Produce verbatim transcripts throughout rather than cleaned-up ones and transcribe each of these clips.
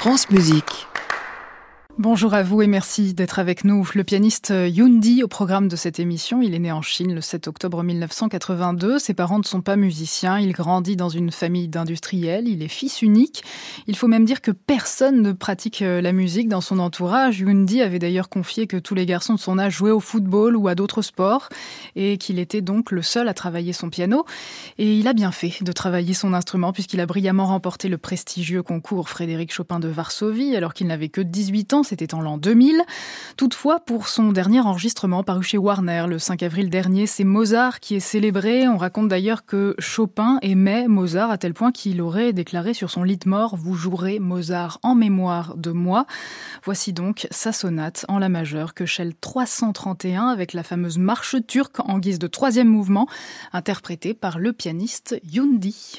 France Musique. Bonjour à vous et merci d'être avec nous. Le pianiste Yoon Di au programme de cette émission. Il est né en Chine le sept octobre mille neuf cent quatre-vingt-deux. Ses parents ne sont pas musiciens. Il grandit dans une famille d'industriels. Il est fils unique. Il faut même dire que personne ne pratique la musique dans son entourage. Yoon Di avait d'ailleurs confié que tous les garçons de son âge jouaient au football ou à d'autres sports et qu'il était donc le seul à travailler son piano. Et il a bien fait de travailler son instrument puisqu'il a brillamment remporté le prestigieux concours Frédéric Chopin de Varsovie alors qu'il n'avait que dix-huit ans. C'était en l'an deux mille. Toutefois, pour son dernier enregistrement paru chez Warner le cinq avril dernier, c'est Mozart qui est célébré. On raconte d'ailleurs que Chopin aimait Mozart à tel point qu'il aurait déclaré sur son lit de mort « Vous jouerez Mozart en mémoire de moi ». Voici donc sa sonate en la majeure, Köchel trois cent trente et un, avec la fameuse marche turque en guise de troisième mouvement, interprétée par le pianiste Yoon Di.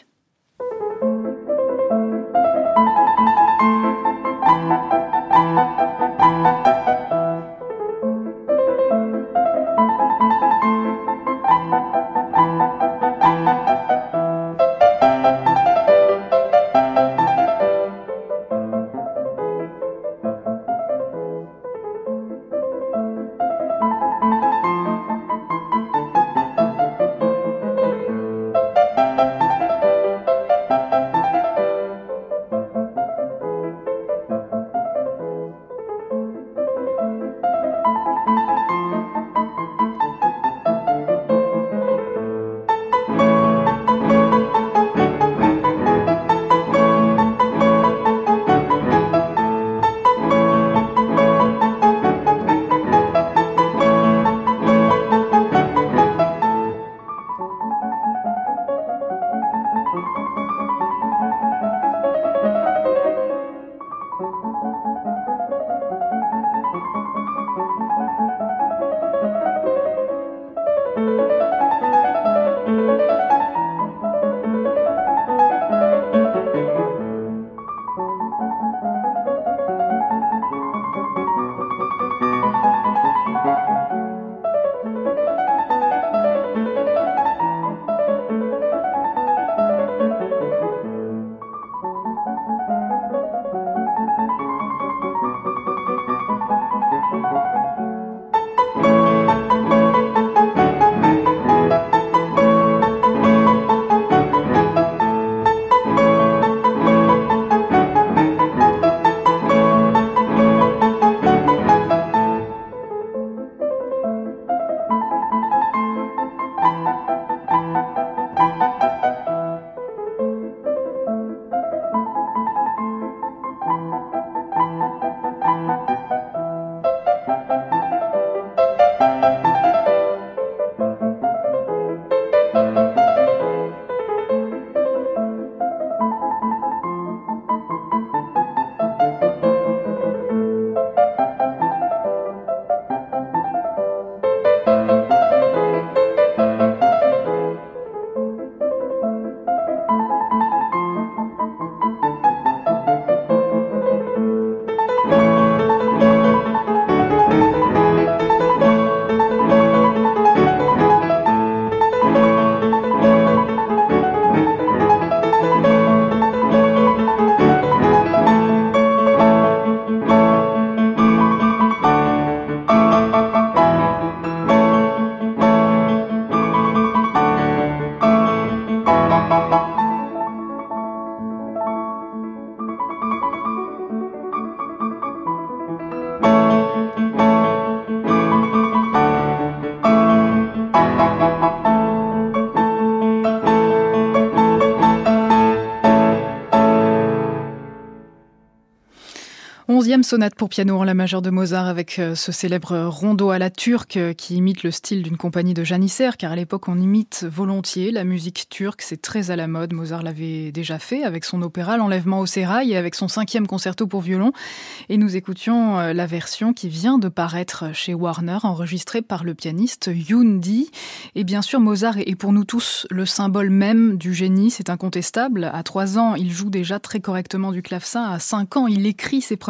Onzième sonate pour piano en la majeure de Mozart avec ce célèbre rondo à la turque qui imite le style d'une compagnie de janissaires, car à l'époque on imite volontiers la musique turque, c'est très à la mode. Mozart l'avait déjà fait avec son opéra L'Enlèvement au sérail et avec son cinquième concerto pour violon. Et nous écoutions la version qui vient de paraître chez Warner, enregistrée par le pianiste Yoon Di. Et bien sûr, Mozart est pour nous tous le symbole même du génie, c'est incontestable. À trois ans, il joue déjà très correctement du clavecin. À cinq ans, il écrit ses premières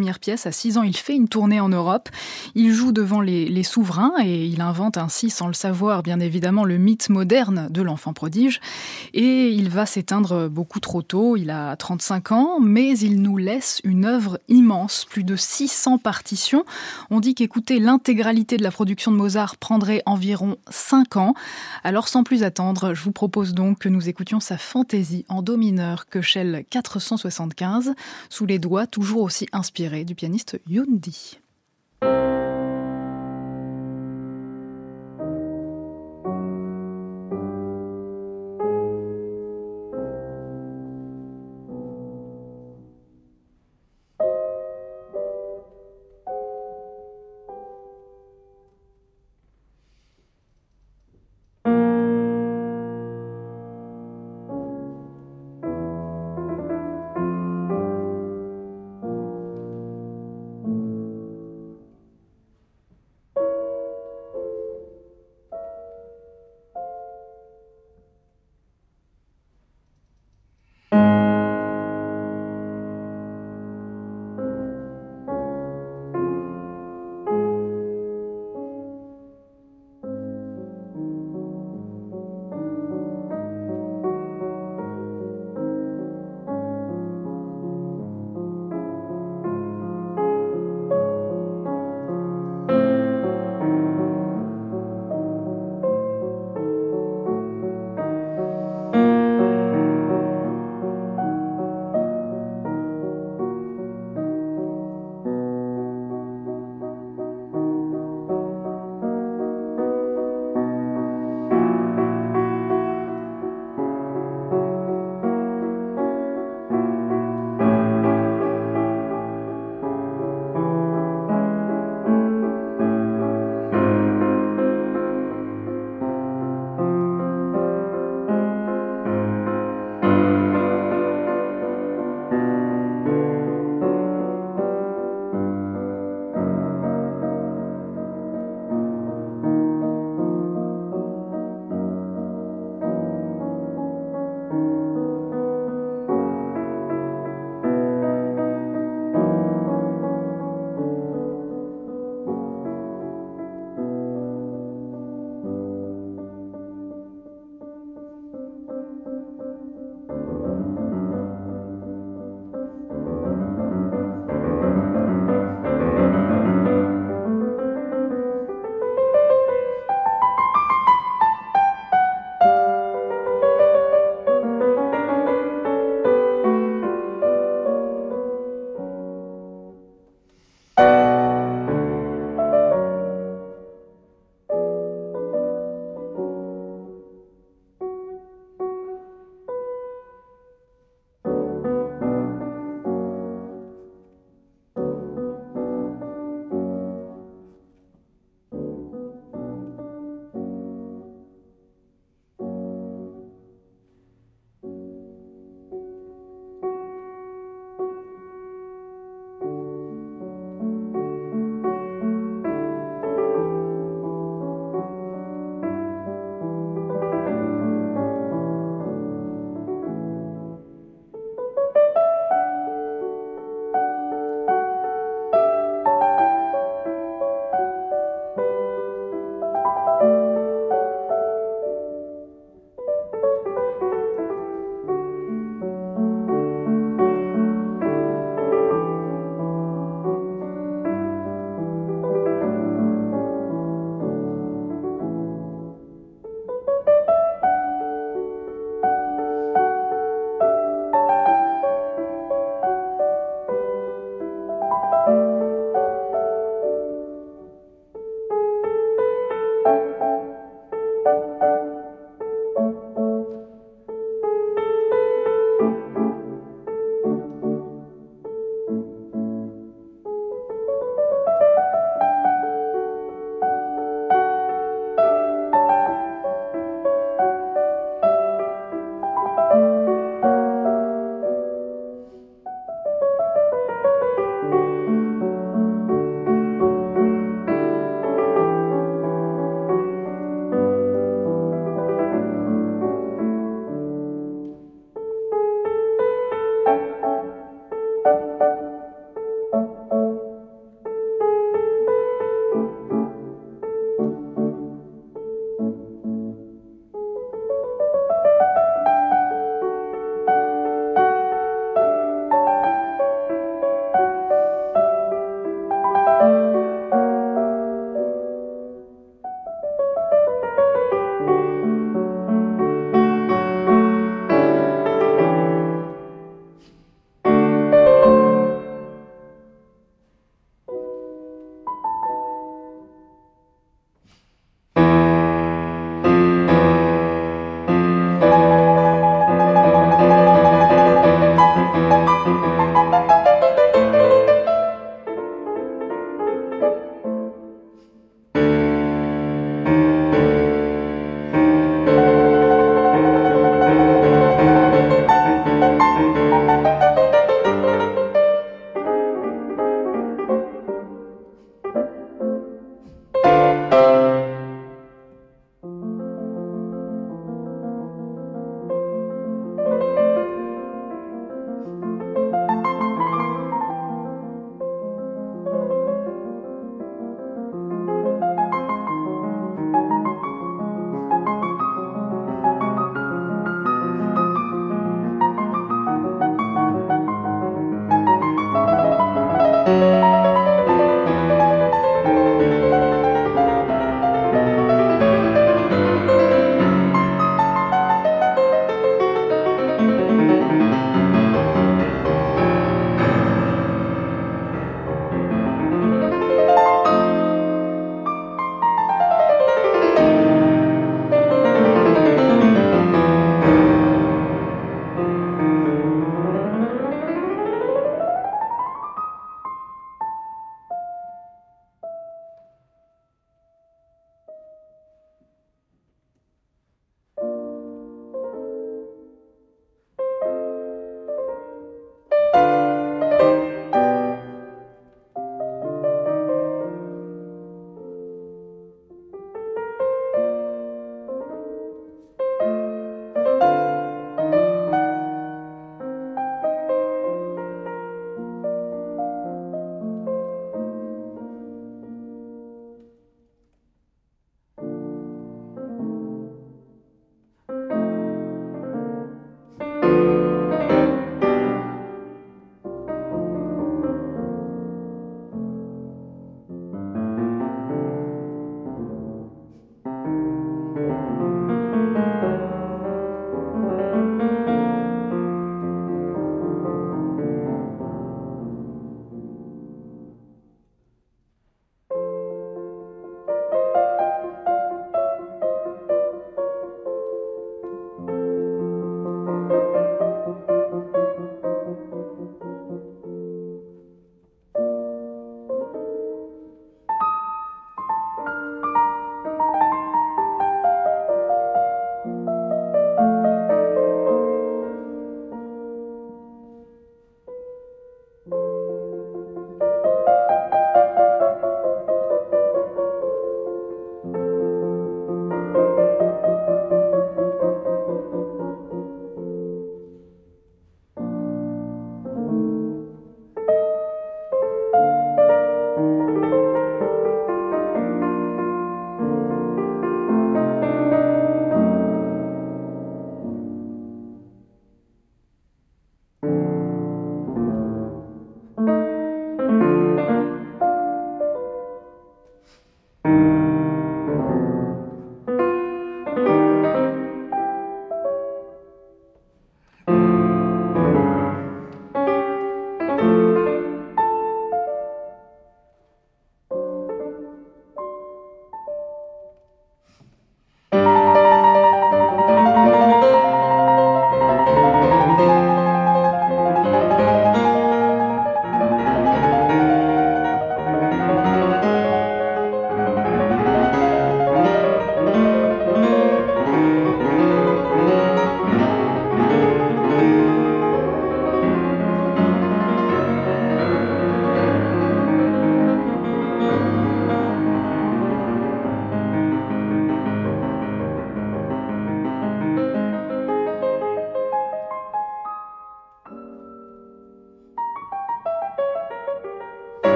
premières pièces. À six ans, il fait une tournée en Europe. Il joue devant les, les souverains et il invente ainsi, sans le savoir, bien évidemment, le mythe moderne de l'enfant prodige. Et il va s'éteindre beaucoup trop tôt. Il a trente-cinq ans, mais il nous laisse une œuvre immense, plus de six cents partitions. On dit qu'écouter l'intégralité de la production de Mozart prendrait environ cinq ans. Alors, sans plus attendre, je vous propose donc que nous écoutions sa fantaisie en do mineur, Köchel quatre cent soixante-quinze, sous les doigts toujours aussi inspirés du pianiste Yundi.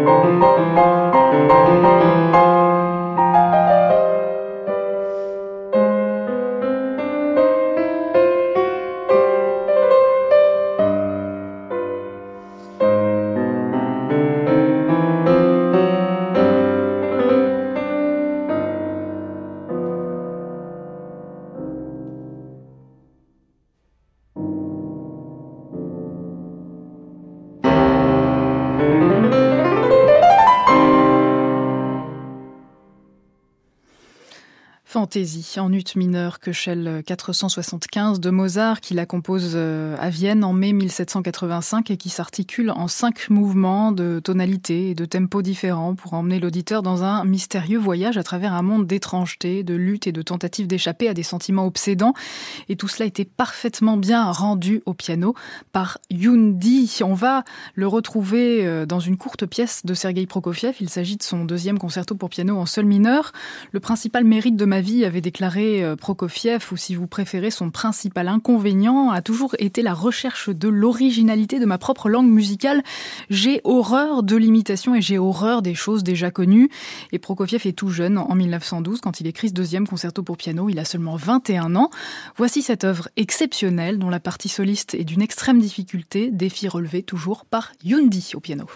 Fantaisie en ut mineur, Köchel quatre cent soixante-quinze de Mozart, qui la compose à Vienne en mai mille sept cent quatre-vingt-cinq et qui s'articule en cinq mouvements de tonalités et de tempos différents pour emmener l'auditeur dans un mystérieux voyage à travers un monde d'étrangeté, de lutte et de tentatives d'échapper à des sentiments obsédants. Et tout cela était parfaitement bien rendu au piano par Yundi. On va le retrouver dans une courte pièce de Sergueï Prokofiev. Il s'agit de son deuxième concerto pour piano en sol mineur. Le principal mérite de ma vie, avait déclaré Prokofiev, ou si vous préférez, son principal inconvénient a toujours été la recherche de l'originalité de ma propre langue musicale. J'ai horreur de l'imitation et j'ai horreur des choses déjà connues. Et Prokofiev est tout jeune, en mille neuf cent douze, quand il écrit ce deuxième concerto pour piano. Il a seulement vingt et un ans. Voici cette œuvre exceptionnelle, dont la partie soliste est d'une extrême difficulté, défi relevé toujours par Yundi au piano.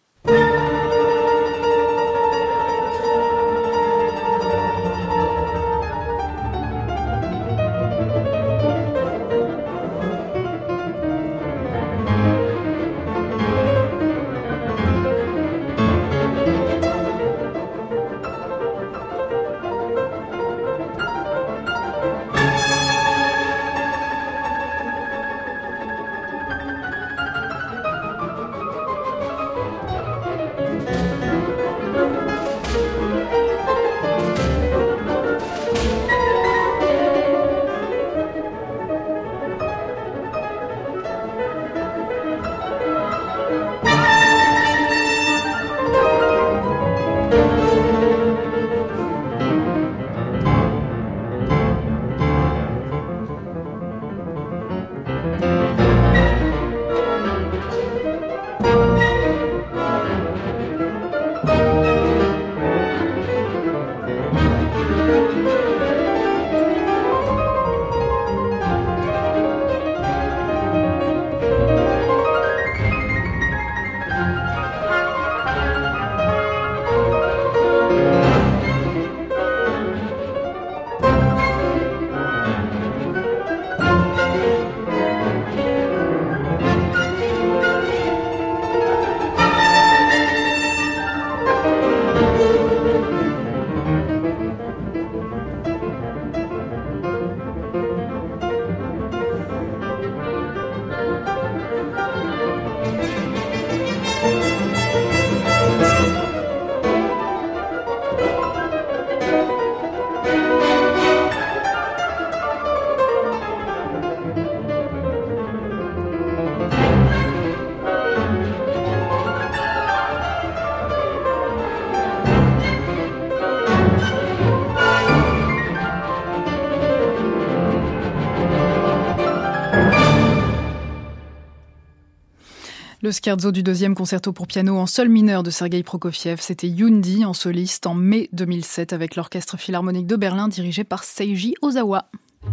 Le scherzo du deuxième concerto pour piano en sol mineur de Sergueï Prokofiev, c'était Yundi en soliste en mai deux mille sept avec l'Orchestre Philharmonique de Berlin dirigé par Seiji Ozawa.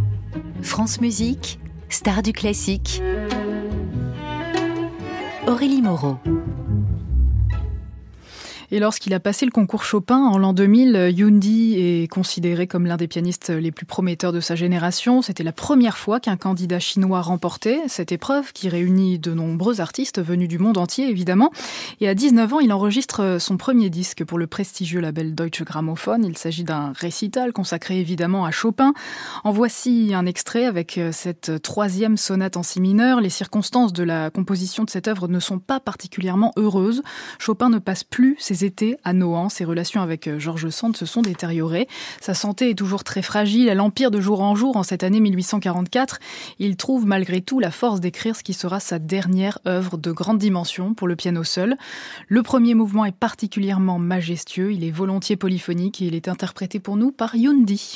France Musique, star du classique. Aurélie Moreau. Et lorsqu'il a passé le concours Chopin en l'an deux mille, Yundi est considéré comme l'un des pianistes les plus prometteurs de sa génération. C'était la première fois qu'un candidat chinois remportait cette épreuve qui réunit de nombreux artistes venus du monde entier, évidemment. Et à dix-neuf ans, il enregistre son premier disque pour le prestigieux label Deutsche Grammophon. Il s'agit d'un récital consacré évidemment à Chopin. En voici un extrait avec cette troisième sonate en si mineur. Les circonstances de la composition de cette œuvre ne sont pas particulièrement heureuses. Chopin ne passe plus ses étés à Nohant. Ses relations avec George Sand se sont détériorées. Sa santé est toujours très fragile. Elle empire de jour en jour en cette année mille huit cent quarante-quatre. Il trouve malgré tout la force d'écrire ce qui sera sa dernière œuvre de grande dimension pour le piano seul. Le premier mouvement est particulièrement majestueux. Il est volontiers polyphonique et il est interprété pour nous par Yundi.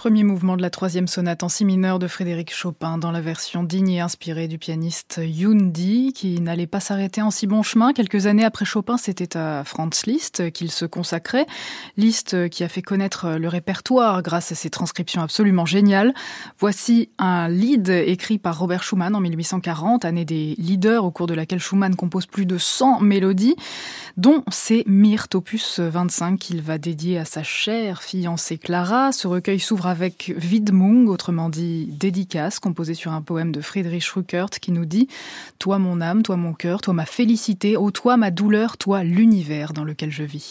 Premier mouvement de la troisième sonate en si mineur de Frédéric Chopin dans la version digne et inspirée du pianiste Yoon Di, qui n'allait pas s'arrêter en si bon chemin. Quelques années après Chopin, c'était à Franz Liszt qu'il se consacrait. Liszt qui a fait connaître le répertoire grâce à ses transcriptions absolument géniales. Voici un lied écrit par Robert Schumann en mille huit cent quarante, année des leaders au cours de laquelle Schumann compose plus de cent mélodies, dont c'est Myrthe, opus vingt-cinq, qu'il va dédier à sa chère fiancée Clara. Ce recueil s'ouvre avec Widmung, autrement dit dédicace, composé sur un poème de Friedrich Rückert qui nous dit « Toi mon âme, toi mon cœur, toi ma félicité, ô toi ma douleur, toi l'univers dans lequel je vis ».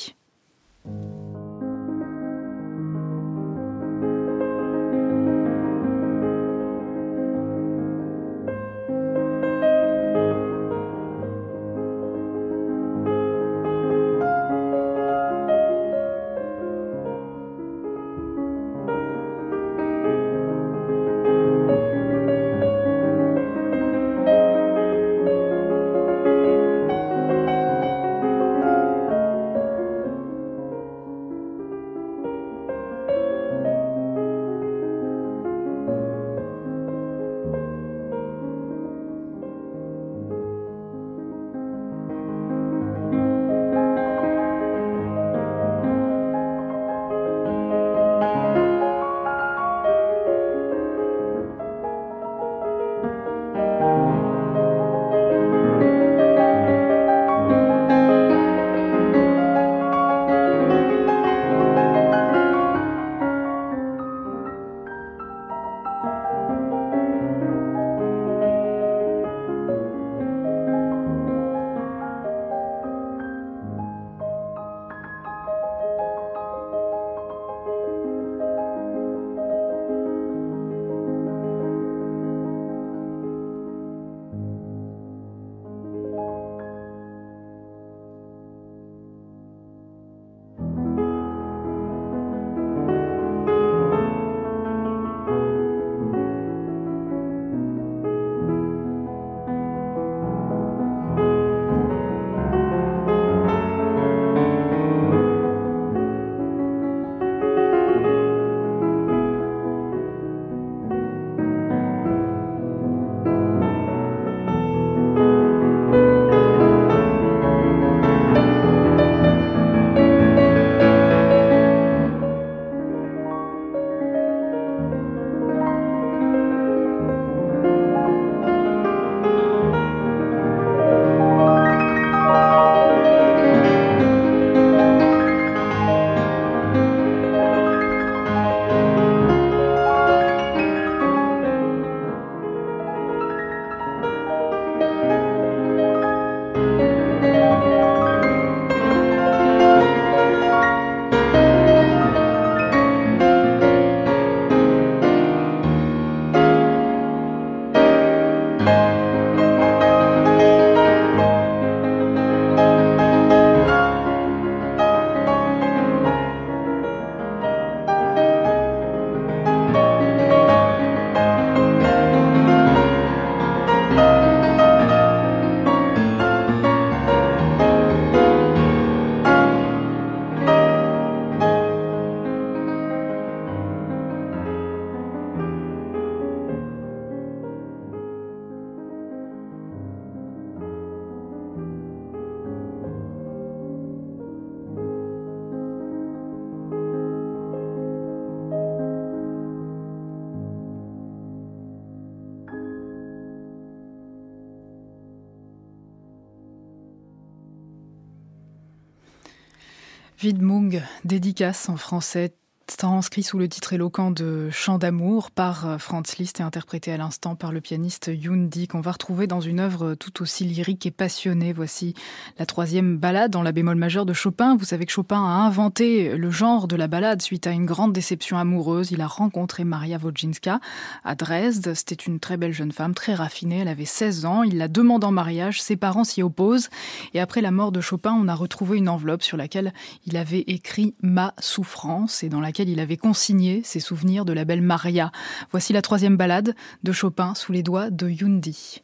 Widmung, dédicace en français, transcrit sous le titre éloquent de Chant d'amour par Franz Liszt et interprété à l'instant par le pianiste Yoon Di, qu'on va retrouver dans une œuvre tout aussi lyrique et passionnée. Voici la troisième ballade en la bémol majeur de Chopin. Vous savez que Chopin a inventé le genre de la ballade suite à une grande déception amoureuse. Il a rencontré Maria Wodzinska à Dresde. C'était une très belle jeune femme, très raffinée. Elle avait seize ans. Il la demande en mariage. Ses parents s'y opposent. Et après la mort de Chopin, on a retrouvé une enveloppe sur laquelle il avait écrit « Ma souffrance » et dans laquelle il avait consigné ses souvenirs de la belle Maria. Voici la troisième ballade de Chopin sous les doigts de Yoon Di.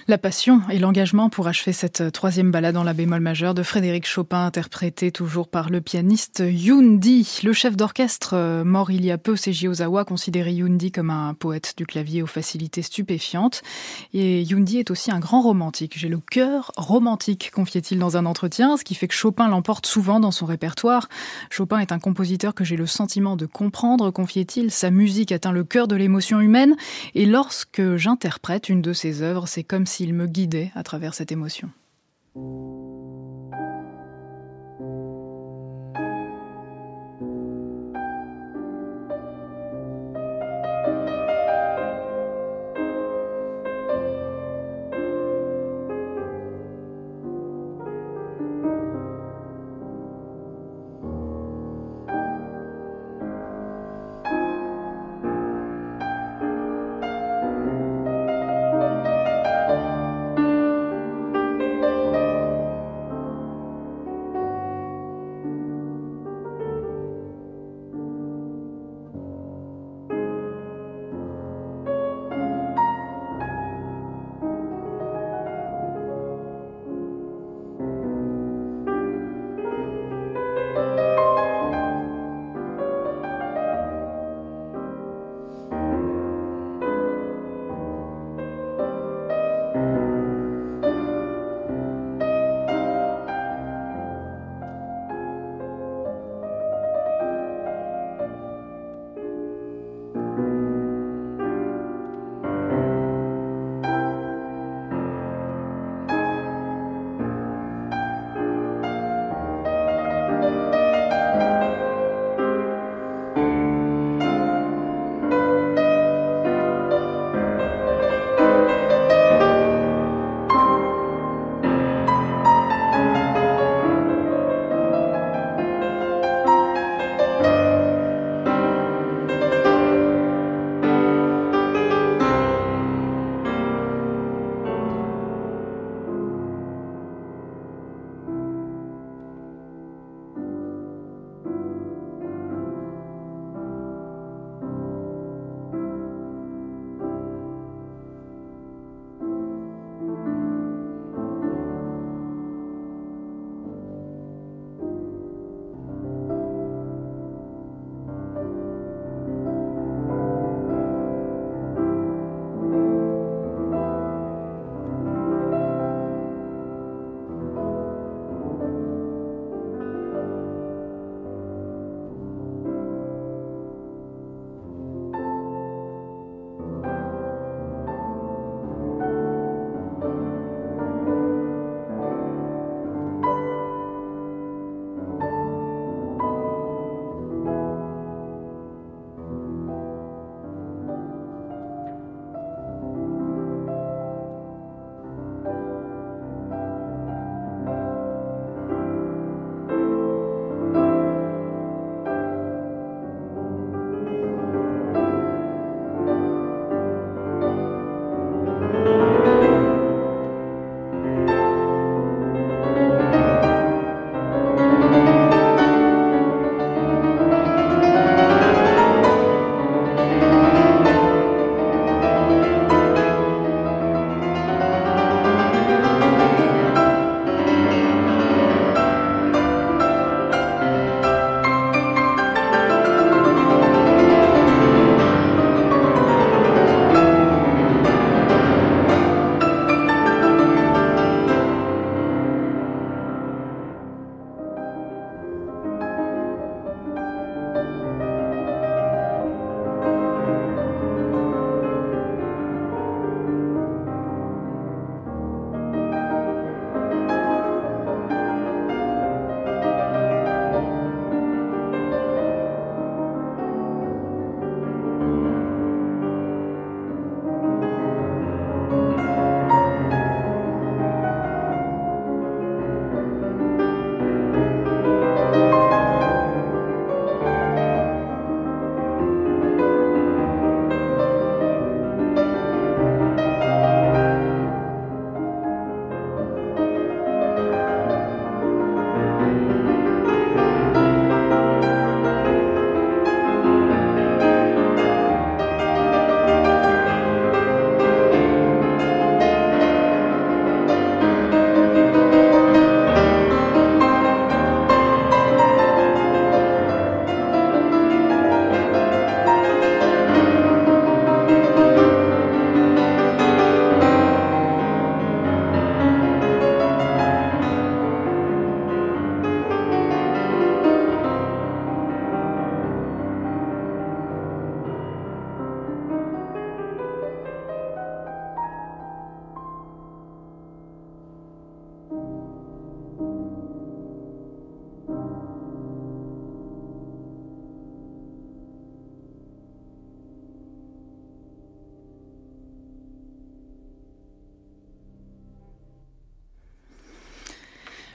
La passion et l'engagement pour achever cette troisième ballade en la bémol majeur de Frédéric Chopin, interprétée toujours par le pianiste Yundi. Le chef d'orchestre, mort il y a peu, Seiji Ozawa, considérait Yundi comme un poète du clavier aux facilités stupéfiantes. Et Yundi est aussi un grand romantique. J'ai le cœur romantique, confiait-il dans un entretien, ce qui fait que Chopin l'emporte souvent dans son répertoire. Chopin est un compositeur que j'ai le sentiment de comprendre, confiait-il. Sa musique atteint le cœur de l'émotion humaine. Et lorsque j'interprète une de ses œuvres, c'est comme si il me guidait à travers cette émotion.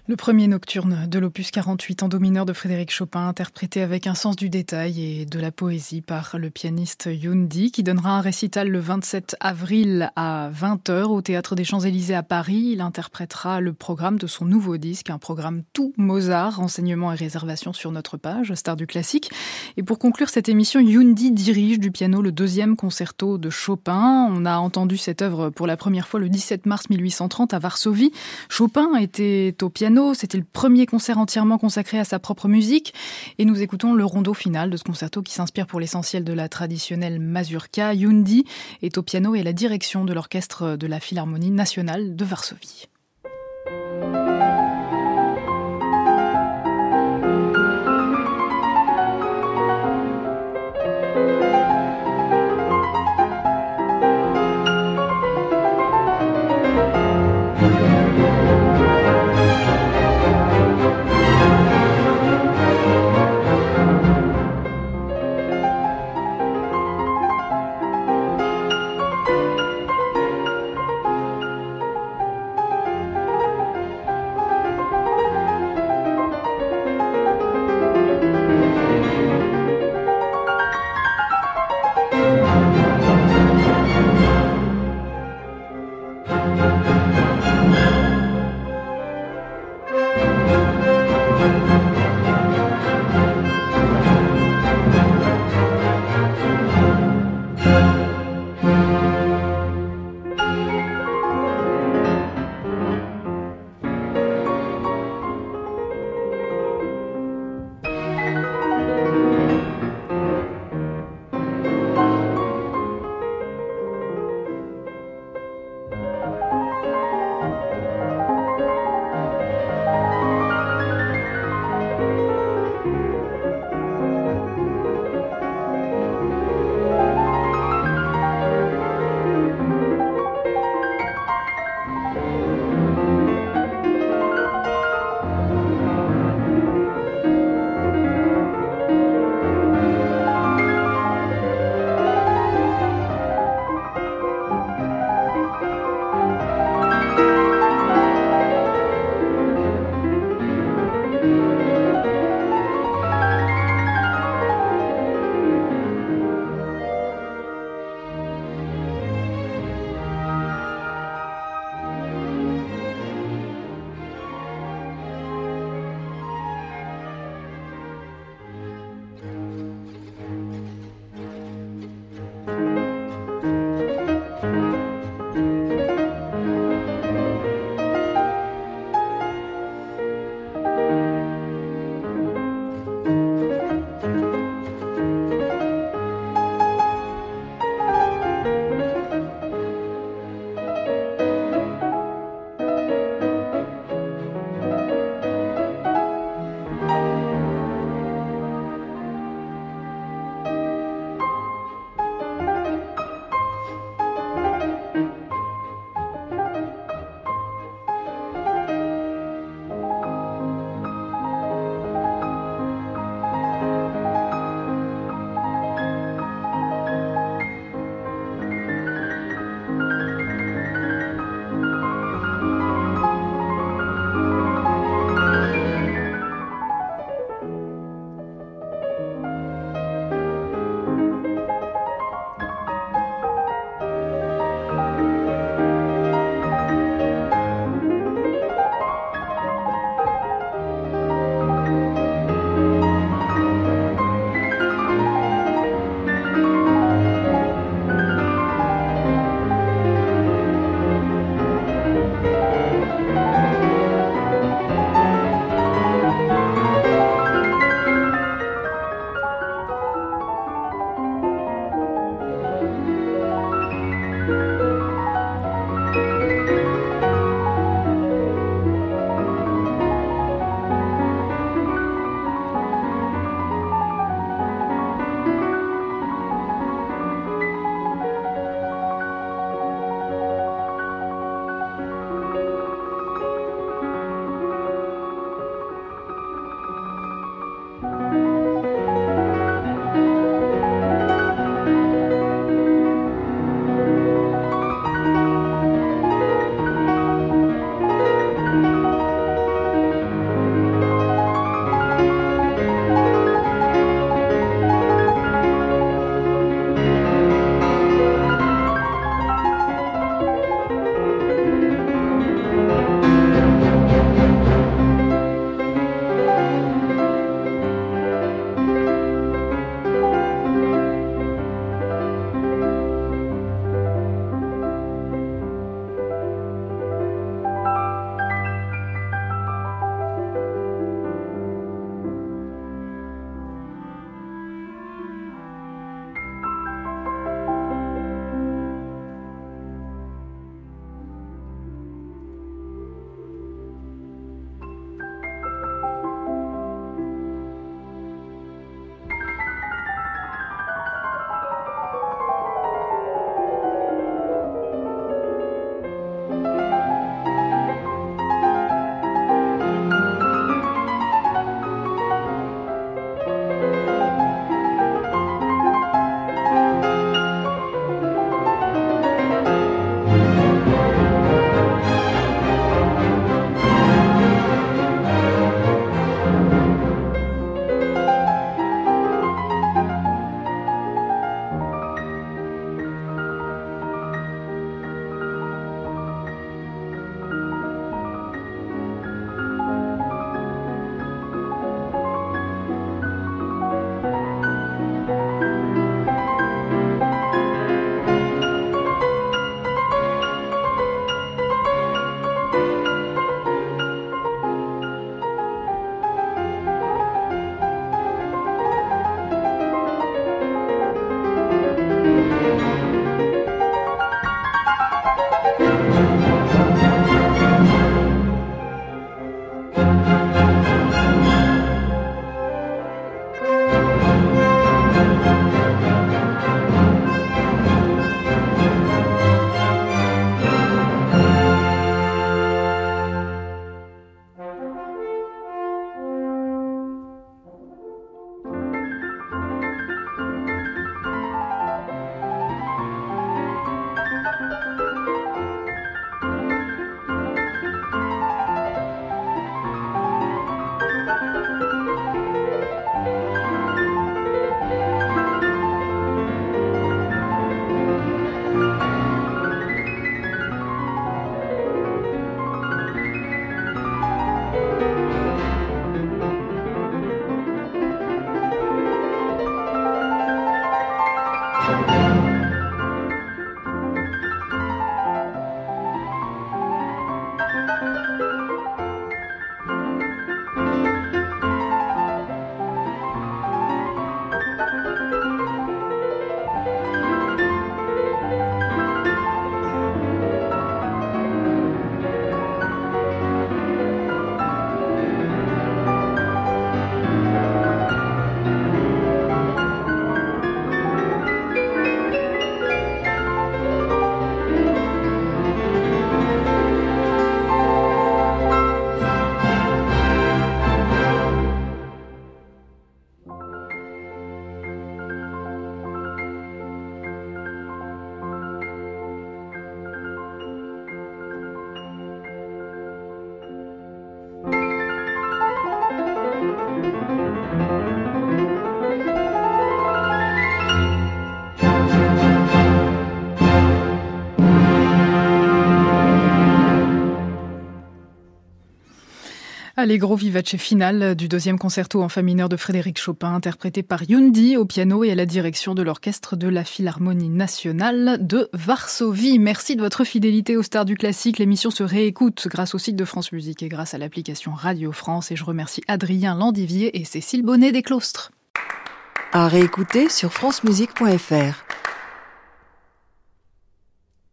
Le premier nocturne de l'opus quarante-huit en do mineur de Frédéric Chopin, interprété avec un sens du détail et de la poésie par le pianiste Youn Di, qui donnera un récital le vingt-sept avril à vingt heures au Théâtre des Champs-Élysées à Paris. Il interprétera le programme de son nouveau disque, un programme tout Mozart, renseignements et réservations sur notre page, Stars du classique. Et pour conclure cette émission, Youn Di dirige du piano le deuxième concerto de Chopin. On a entendu cette œuvre pour la première fois le dix-sept mars mille huit cent trente à Varsovie. Chopin était au piano. C'était le premier concert entièrement consacré à sa propre musique. Et nous écoutons le rondo final de ce concerto qui s'inspire pour l'essentiel de la traditionnelle mazurka. Youn Di est au piano et à la direction de l'orchestre de la Philharmonie nationale de Varsovie. Allegro vivace finale du deuxième concerto en fa mineur de Frédéric Chopin, interprété par Yundi au piano et à la direction de l'orchestre de la Philharmonie nationale de Varsovie. Merci de votre fidélité aux stars du classique. L'émission se réécoute grâce au site de France Musique et grâce à l'application Radio France. Et je remercie Adrien Landivier et Cécile Bonnet des Clostres. À réécouter sur francemusique point f r.